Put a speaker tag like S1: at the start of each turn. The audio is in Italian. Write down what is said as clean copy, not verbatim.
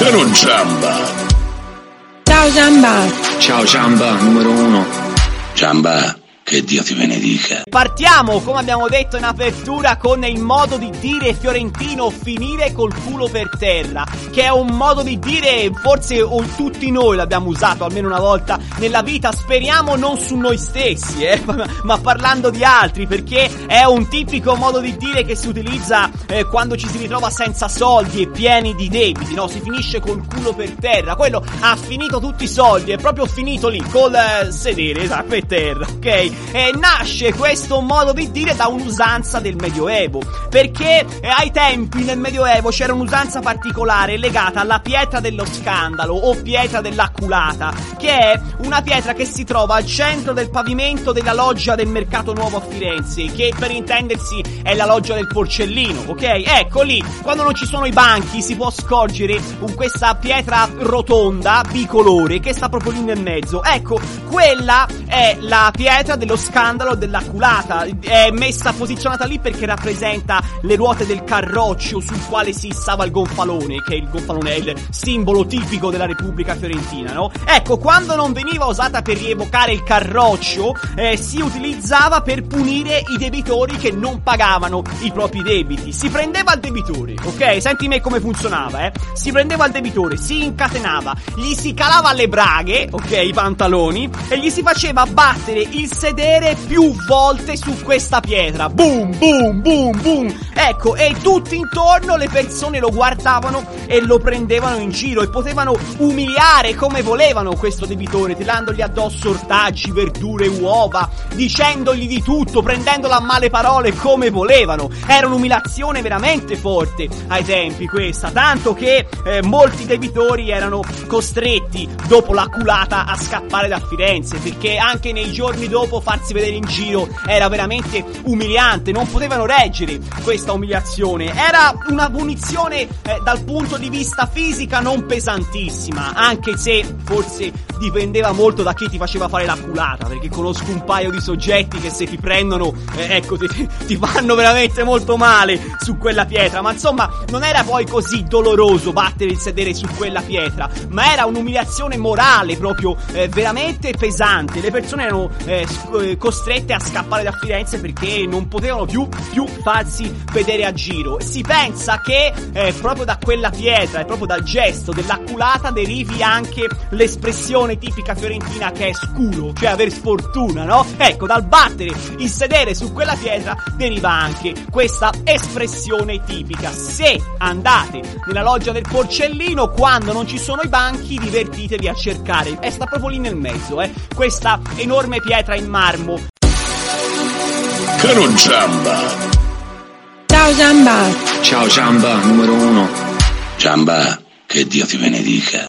S1: Caro Giamba.
S2: Ciao Giamba.
S3: Ciao Giamba, numero 1.
S1: Giamba, che Dio ti benedica.
S4: Partiamo, come abbiamo detto in apertura, con il modo di dire fiorentino: finire col culo per terra, che è un modo di dire, forse tutti noi l'abbiamo usato almeno una volta nella vita, speriamo non su noi stessi, ma parlando di altri, perché è un tipico modo di dire che si utilizza quando ci si ritrova senza soldi e pieni di debiti, no? Si finisce col culo per terra, quello ha finito tutti i soldi, è proprio finito lì, col sedere, esatto, per terra, ok? Nasce questo modo di dire da un'usanza del Medioevo, perché ai tempi nel Medioevo c'era un'usanza particolare legata alla pietra dello scandalo o pietra dell'acculata, che è una pietra che si trova al centro del pavimento della loggia del Mercato Nuovo a Firenze, che per intendersi è la loggia del Porcellino, ok? Ecco lì, quando non ci sono i banchi si può scorgere questa pietra rotonda bicolore che sta proprio lì nel mezzo. Ecco, quella è la pietra dello scandalo dell'acculata, è posizionata lì perché rappresenta le ruote del carroccio sul quale si issava il gonfalone, che il gonfalone è il simbolo tipico della Repubblica Fiorentina, no? Ecco, quando non veniva usata per rievocare il carroccio, si utilizzava per punire i debitori che non pagavano i propri debiti. Si prendeva il debitore, ok? Senti me come funzionava, si prendeva il debitore, si incatenava, gli si calava le braghe, ok, i pantaloni, e gli si faceva battere il sedere più volte su questa pietra. Boom, boom, boom, boom. Ecco, e tutti intorno le persone lo guardavano e lo prendevano in giro e potevano umiliare come volevano questo debitore, tilandogli addosso ortaggi, verdure, uova, dicendogli di tutto, prendendolo a male parole come volevano. Era un'umiliazione veramente forte ai tempi questa, tanto che molti debitori erano costretti dopo l'acculata a scappare da Firenze, perché anche nei giorni dopo farsi vedere in giro era veramente umiliante, non potevano reggere questa umiliazione. Era una punizione dal punto di vista fisica non pesantissima, anche se forse dipendeva molto da chi ti faceva fare l'acculata, perché conosco un paio di soggetti che se ti prendono ecco ti fanno veramente molto male su quella pietra, ma insomma non era poi così doloroso battere il sedere su quella pietra, ma era un'umiliazione morale proprio veramente pesante. Le persone erano costrette a scappare da Firenze perché non potevano più farsi vedere a giro. Si pensa che proprio da quella pietra e proprio dal gesto dell'acculata derivi anche l'espressione tipica fiorentina che è scuro, cioè aver sfortuna, no? Ecco, dal battere il sedere su quella pietra deriva anche questa espressione tipica. Se andate nella loggia del Porcellino, quando non ci sono i banchi, divertitevi a cercare, sta proprio lì nel mezzo, questa enorme pietra in marmo.
S1: Caro Giamba.
S2: Ciao Giamba.
S3: Ciao Giamba, numero 1.
S1: Giamba, che Dio ti benedica.